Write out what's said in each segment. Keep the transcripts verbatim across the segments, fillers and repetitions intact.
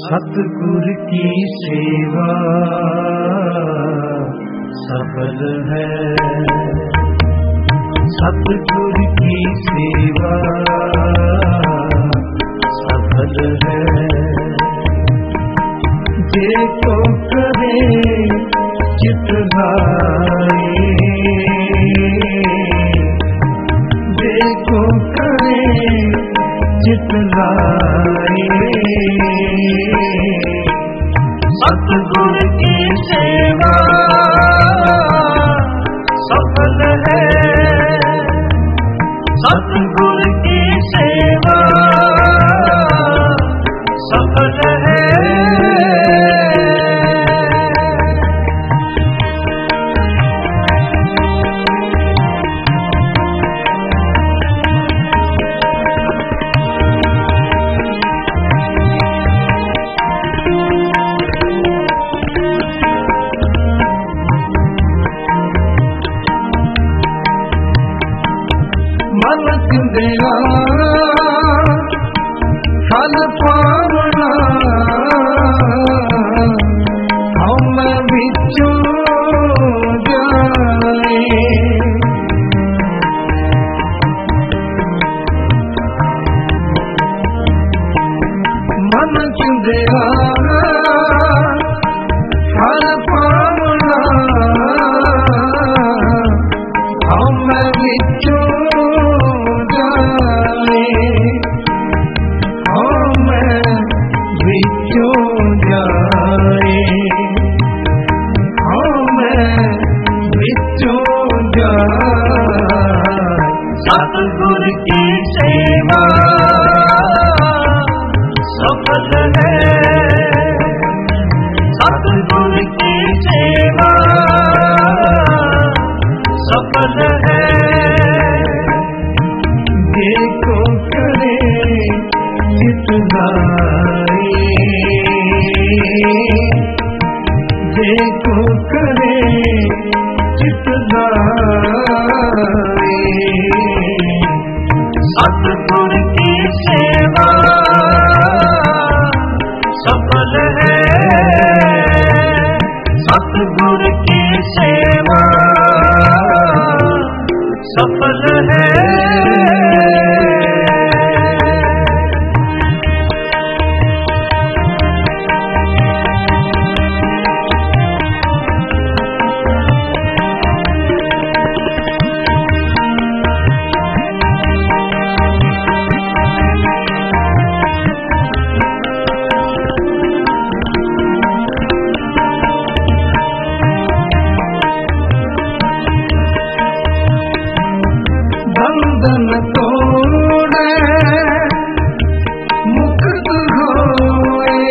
सतगुरु की सेवा सफल है, सतगुरु की सेवा सफल है। देखो करे चित लाए, देखो करे चित लाए, सतगुरु की सेवा सफल है, सतगुरु की सेवा सफल है। मन चुंदेगा फल पावना, हम बिचो जाए। मन चुंदेगा फल पावना, हम बिचो सतगुरु की सेवा सफल है, सतगुरु की सेवा सफल है। देखो करे चित लाए, देखो करे चित लाए, सतगुरु की सेवा सफल है, सतगुरु की सेवा सफल है। बंधन तोड़े मुक्त होए,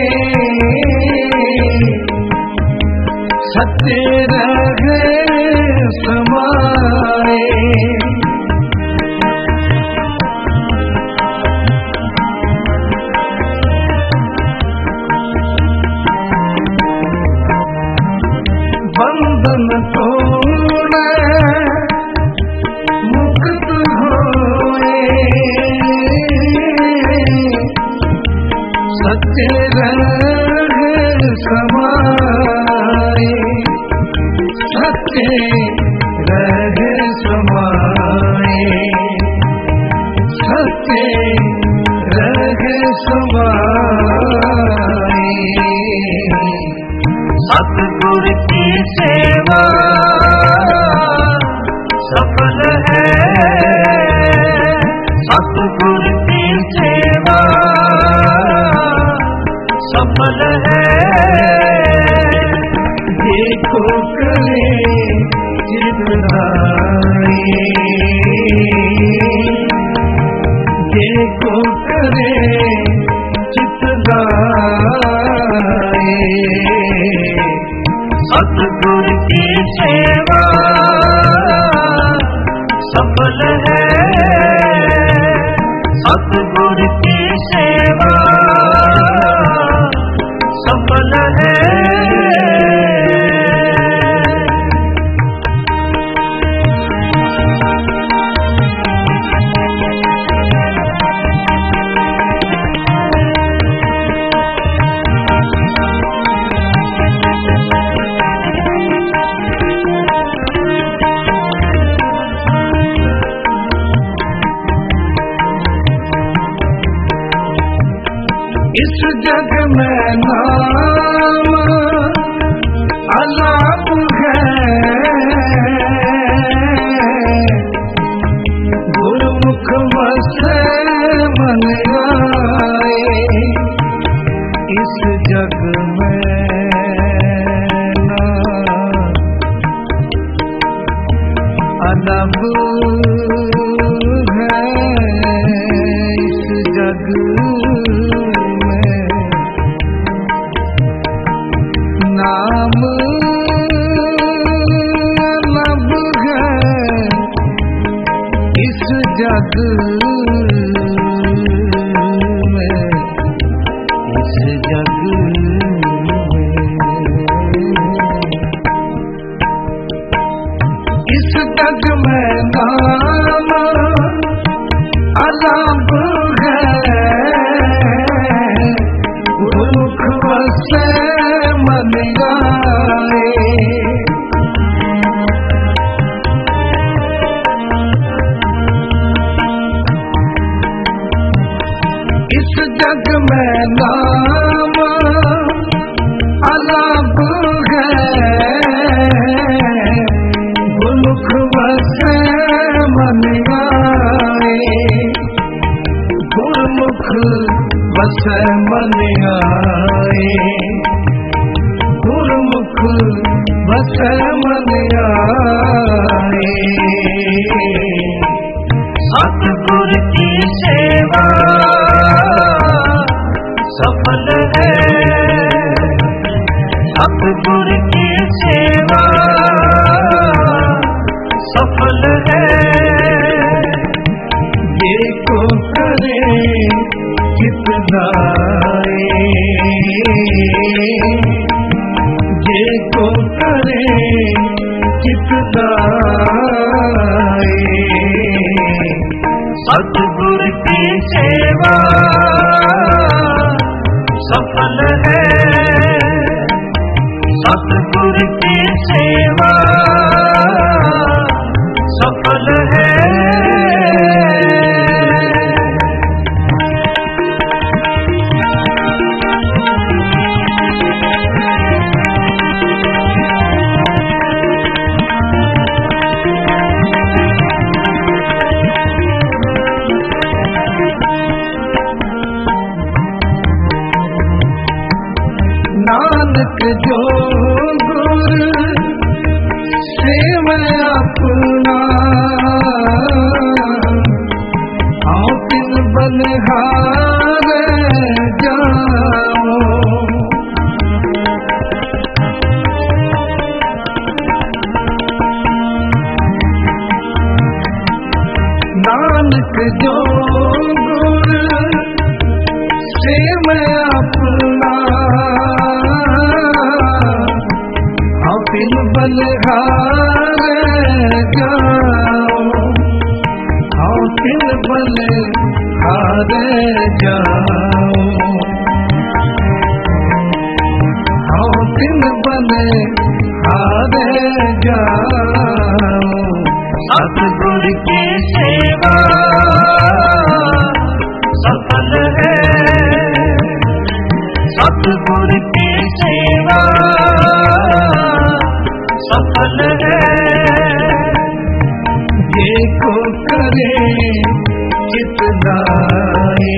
सत्य रहे समाए। बंधन तोड़े मुक्त होए, सत्य रहे समाए, सत्य रहे समाए, सत्य रहे समाए। सतगुरु की सेवा सफल है, सतगुरु की सेवा सफल है। देखो करे चित लाए, देखो करे चित लाए, सतगुरु की सेवा सफल है, सतगुरु की सेवा सफल है। इस जग में नाम अलाप है, गुरुमुख बसे मन आए। इस जग में नाम अलाप है, इस जग नाम लब है। इस जग में, इस जग में, इस जग में नाम अलब है, गुरुमुख बसे मन आए। इस जग में नाम अलाप है, गुरुमुख बसे मन आए। गुरुमुख बसे मन आए, गुरुमुख बसे मन आए। सतगुर की सेवा सफल है, सतगुर की सेवा सफल है। ये को करे कितनाए, ये को करे कितनाए। सतगुर की सेवा सफल है, सतगुर की सेवा सफल है। नानक जो गुर सेव अपना, आओ तिन बलिहार जाओ। नानक जो गुर सेव अपना, बिन बलिहार जाओ। आओ बिन बलिहार जाओ, आओ बिन बलिहार जाओ। सतगुर की सेवा सफल है, सतगुर की सेवा सफल है। ये को करे कितनाए,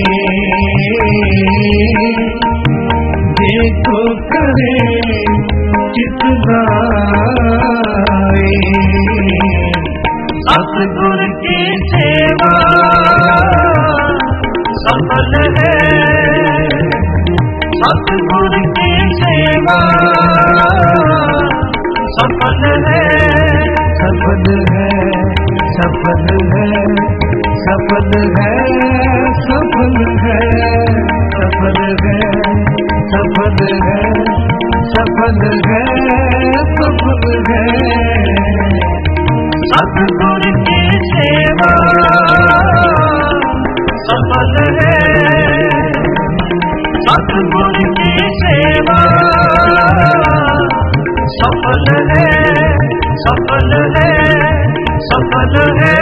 ये को करे कितनाए। सतगुर की सेवा सफल है, सतगुर की सेवा सफल है, सफल है, सफल है, सफल है, सफल है, सफल है, सफल है, सफल है, सफल है। सतगुर की सेवा सफल है, सतगुर की सेवा सफल है, सफल है, सफल है।